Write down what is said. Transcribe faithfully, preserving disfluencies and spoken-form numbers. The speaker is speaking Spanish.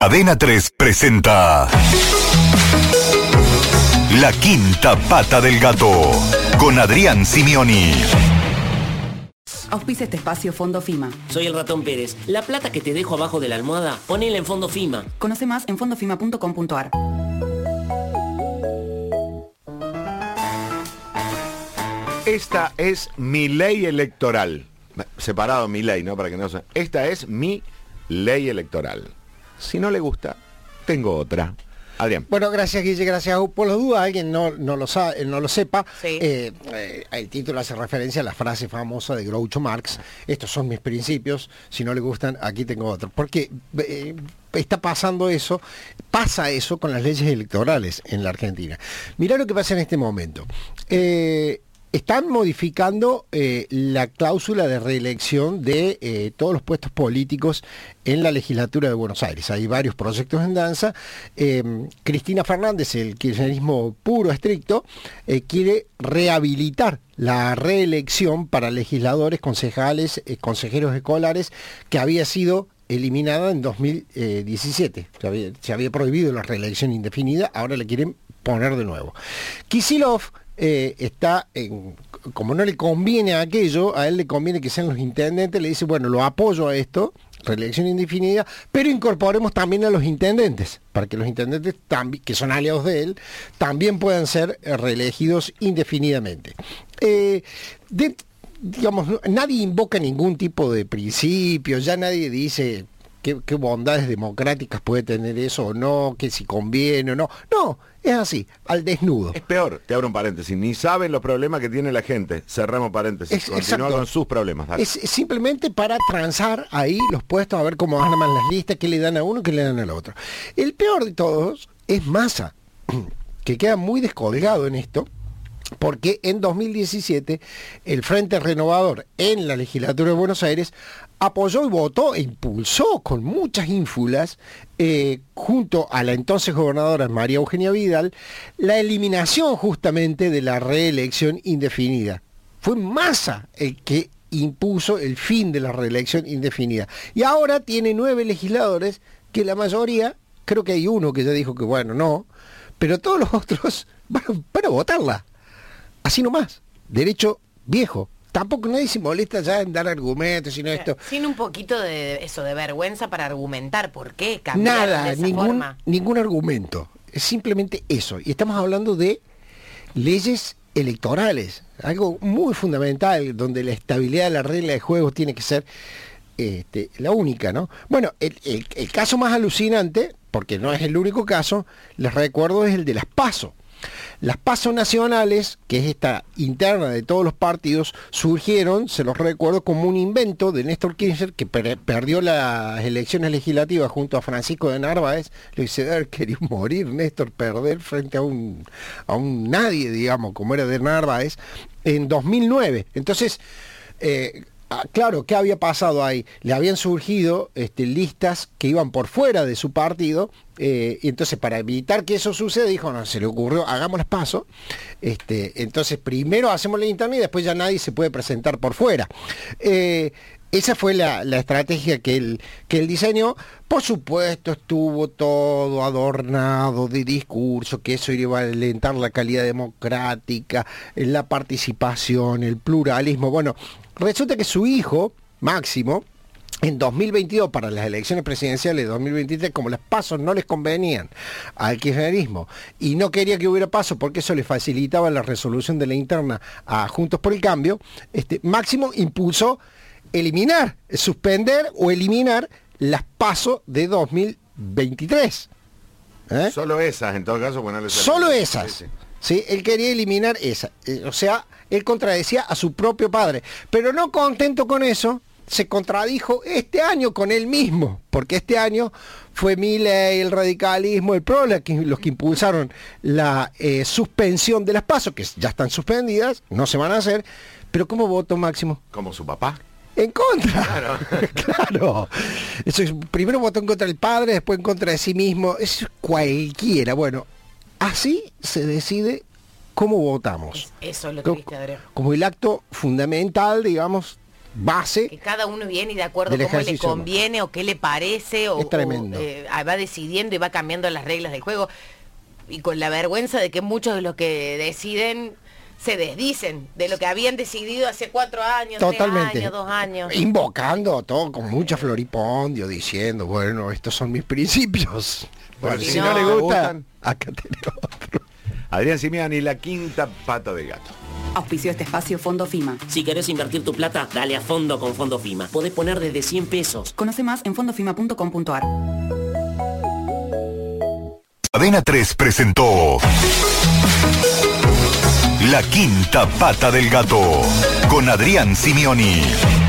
Cadena tres presenta La Quinta Pata del Gato con Adrián Simioni. Auspicia este espacio Fondo FIMA. Soy el Ratón Pérez. La plata que te dejo abajo de la almohada, ponela en Fondo FIMA. Conoce más en fondo fima punto com punto a r. Esta es mi ley electoral. Separado mi ley, ¿no? Para que no se... Esta es mi ley electoral. Si no le gusta, tengo otra. Adrián. Bueno, gracias Guille, gracias. Por las dudas, alguien no, no, lo, sabe, no lo sepa, sí. eh, eh, el título hace referencia a la frase famosa de Groucho Marx: estos son mis principios, si no le gustan, aquí tengo otro. Porque eh, está pasando eso, pasa eso con las leyes electorales en la Argentina. Mirá lo que pasa en este momento. Eh, Están modificando eh, la cláusula de reelección de eh, todos los puestos políticos en la legislatura de Buenos Aires. Hay varios proyectos en danza. Eh, Cristina Fernández, el kirchnerismo puro, estricto, eh, quiere rehabilitar la reelección para legisladores, concejales, eh, consejeros escolares, que había sido eliminada en dos mil diecisiete. Se había, se había prohibido la reelección indefinida, ahora la quieren poner de nuevo. Kicillof Eh, está en, como no le conviene a aquello, a él le conviene que sean los intendentes, le dice, bueno, lo apoyo a esto, reelección indefinida, pero incorporemos también a los intendentes, para que los intendentes, también, que son aliados de él, también puedan ser reelegidos indefinidamente. Eh, de, digamos, nadie invoca ningún tipo de principio, ya nadie dice qué, qué bondades democráticas puede tener eso o no, que si conviene o no. No, es así, al desnudo. Es peor, te abro un paréntesis, ni saben los problemas que tiene la gente. Cerramos paréntesis, Es, continúa con sus problemas. Dale. Es simplemente para transar ahí los puestos, a ver cómo arman las listas, qué le dan a uno, qué le dan al otro. El peor de todos es Massa, que queda muy descolgado en esto, porque en dos mil diecisiete el Frente Renovador en la legislatura de Buenos Aires apoyó y votó e impulsó con muchas ínfulas, eh, junto a la entonces gobernadora María Eugenia Vidal, la eliminación justamente de la reelección indefinida. Fue Massa el que impuso el fin de la reelección indefinida. Y ahora tiene nueve legisladores, que la mayoría, creo que hay uno que ya dijo que bueno, no, pero todos los otros van, van a votarla. Así nomás, derecho viejo. Tampoco nadie se molesta ya en dar argumentos, sino esto. Sin un poquito de eso, de vergüenza para argumentar por qué cambiar Nada, de esa ningún, forma. ningún argumento. Es simplemente eso. Y estamos hablando de leyes electorales, algo muy fundamental, donde la estabilidad de la regla de juego tiene que ser este, la única, ¿no? Bueno, el, el, el caso más alucinante, porque no es el único caso, les recuerdo, es el de las PASO. Las PASO nacionales, que es esta interna de todos los partidos, surgieron, se los recuerdo, como un invento de Néstor Kirchner, que per perdió las elecciones legislativas junto a Francisco de Narváez. Le dice, a ver, quería morir Néstor, perder frente a un, a un nadie, digamos, como era de Narváez, en dos mil nueve. Entonces, eh, Ah, claro, ¿qué había pasado ahí? Le habían surgido este, listas que iban por fuera de su partido, eh, y entonces para evitar que eso suceda, dijo, no, se le ocurrió, hagamos las PASO, este, entonces primero hacemos la interna y después ya nadie se puede presentar por fuera. Eh, esa fue la, la estrategia que él, que él diseñó. Por supuesto, estuvo todo adornado de discurso, que eso iba a alentar la calidad democrática, la participación, el pluralismo. Bueno, resulta que su hijo, Máximo, en dos mil veintidós, para las elecciones presidenciales de dos mil veintitrés, como las PASO no les convenían al kirchnerismo y no quería que hubiera PASO porque eso le facilitaba la resolución de la interna a Juntos por el Cambio, este, Máximo impulsó eliminar, suspender o eliminar las PASO de dos mil veintitrés. ¿Eh? Solo esas, en todo caso. Bueno, Solo esas. Sí, sí. Sí, él quería eliminar esa. Eh, o sea, él contradecía a su propio padre. Pero no contento con eso, se contradijo este año con él mismo. Porque este año fue Milei, el radicalismo, el PRO, los que, los que impulsaron la eh, suspensión de las PASO, que ya están suspendidas, no se van a hacer. Pero ¿cómo votó Máximo? Como su papá. En contra. Claro. Claro. Eso es, primero votó en contra del padre, después en contra de sí mismo. Es cualquiera. Bueno, así se decide cómo votamos. Es, eso es lo como, triste, Adrián. como el acto fundamental, digamos, base. Que cada uno viene y de acuerdo del a cómo le ejercicio. conviene o qué le parece o, Es tremendo. o, eh, va decidiendo y va cambiando las reglas del juego. Y con la vergüenza de que muchos de los que deciden se desdicen de lo que habían decidido hace cuatro años, Totalmente. tres años, dos años. Invocando todo con mucha floripondio, diciendo, bueno, estos son mis principios. Bueno, si si no no, le le gusta, gustan, acá tenés otro. Adrián Simioni, la quinta pata del gato. Auspició este espacio Fondo FIMA. Si querés invertir tu plata, dale a fondo con Fondo FIMA. Podés poner desde cien pesos. Conoce más en fondo fima punto com punto ar. Cadena tres presentó La Quinta Pata del Gato con Adrián Simioni.